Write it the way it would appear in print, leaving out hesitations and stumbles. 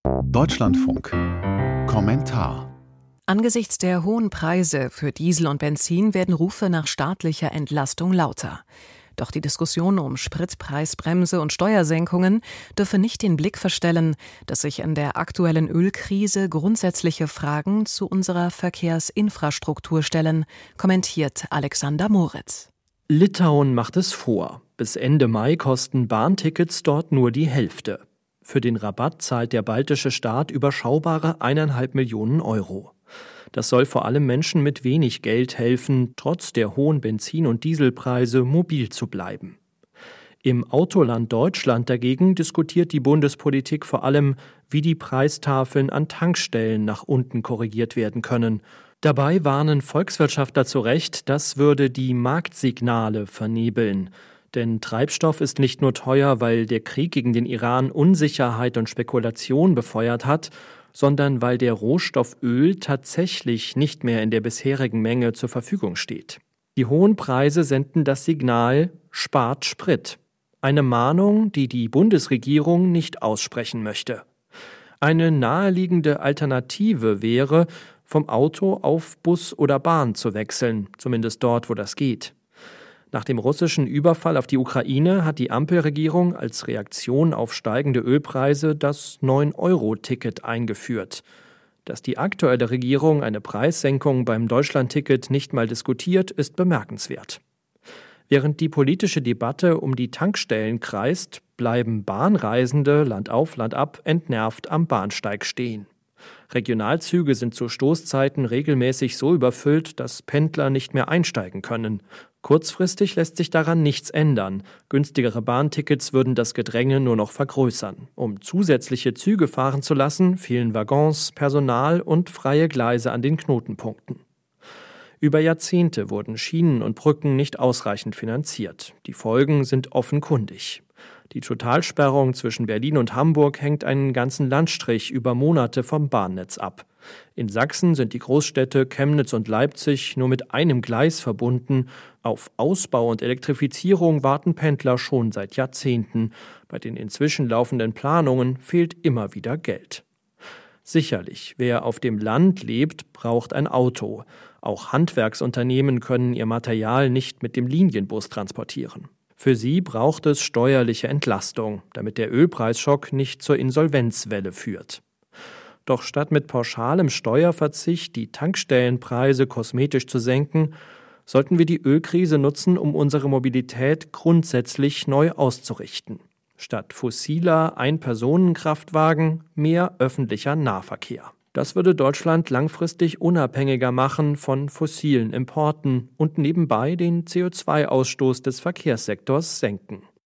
Deutschlandfunk. Kommentar. Angesichts der hohen Preise für Diesel und Benzin werden Rufe nach staatlicher Entlastung lauter. Doch die Diskussion um Spritpreisbremse und Steuersenkungen dürfe nicht den Blick verstellen, dass sich in der aktuellen Ölkrise grundsätzliche Fragen zu unserer Verkehrsinfrastruktur stellen, kommentiert Alexander Moritz. Litauen macht es vor. Bis Ende Mai kosten Bahntickets dort nur die Hälfte. Für den Rabatt zahlt der baltische Staat überschaubare 1,5 Millionen Euro. Das soll vor allem Menschen mit wenig Geld helfen, trotz der hohen Benzin- und Dieselpreise mobil zu bleiben. Im Autoland Deutschland dagegen diskutiert die Bundespolitik vor allem, wie die Preistafeln an Tankstellen nach unten korrigiert werden können. Dabei warnen Volkswirtschaftler zu Recht, das würde die Marktsignale vernebeln. Denn Treibstoff ist nicht nur teuer, weil der Krieg gegen den Iran Unsicherheit und Spekulation befeuert hat, sondern weil der Rohstoff Öl tatsächlich nicht mehr in der bisherigen Menge zur Verfügung steht. Die hohen Preise senden das Signal, spart Sprit. Eine Mahnung, die die Bundesregierung nicht aussprechen möchte. Eine naheliegende Alternative wäre, vom Auto auf Bus oder Bahn zu wechseln, zumindest dort, wo das geht. Nach dem russischen Überfall auf die Ukraine hat die Ampelregierung als Reaktion auf steigende Ölpreise das 9-Euro-Ticket eingeführt. Dass die aktuelle Regierung eine Preissenkung beim Deutschlandticket nicht mal diskutiert, ist bemerkenswert. Während die politische Debatte um die Tankstellen kreist, bleiben Bahnreisende landauf, landab entnervt am Bahnsteig stehen. Regionalzüge sind zu Stoßzeiten regelmäßig so überfüllt, dass Pendler nicht mehr einsteigen können. Kurzfristig lässt sich daran nichts ändern. Günstigere Bahntickets würden das Gedränge nur noch vergrößern. Um zusätzliche Züge fahren zu lassen, fehlen Waggons, Personal und freie Gleise an den Knotenpunkten. Über Jahrzehnte wurden Schienen und Brücken nicht ausreichend finanziert. Die Folgen sind offenkundig. Die Totalsperrung zwischen Berlin und Hamburg hängt einen ganzen Landstrich über Monate vom Bahnnetz ab. In Sachsen sind die Großstädte Chemnitz und Leipzig nur mit einem Gleis verbunden. Auf Ausbau und Elektrifizierung warten Pendler schon seit Jahrzehnten. Bei den inzwischen laufenden Planungen fehlt immer wieder Geld. Sicherlich, wer auf dem Land lebt, braucht ein Auto. Auch Handwerksunternehmen können ihr Material nicht mit dem Linienbus transportieren. Für sie braucht es steuerliche Entlastung, damit der Ölpreisschock nicht zur Insolvenzwelle führt. Doch statt mit pauschalem Steuerverzicht die Tankstellenpreise kosmetisch zu senken, sollten wir die Ölkrise nutzen, um unsere Mobilität grundsätzlich neu auszurichten. Statt fossiler Ein-Personen-Kraftwagen mehr öffentlicher Nahverkehr. Das würde Deutschland langfristig unabhängiger machen von fossilen Importen und nebenbei den CO2-Ausstoß des Verkehrssektors senken.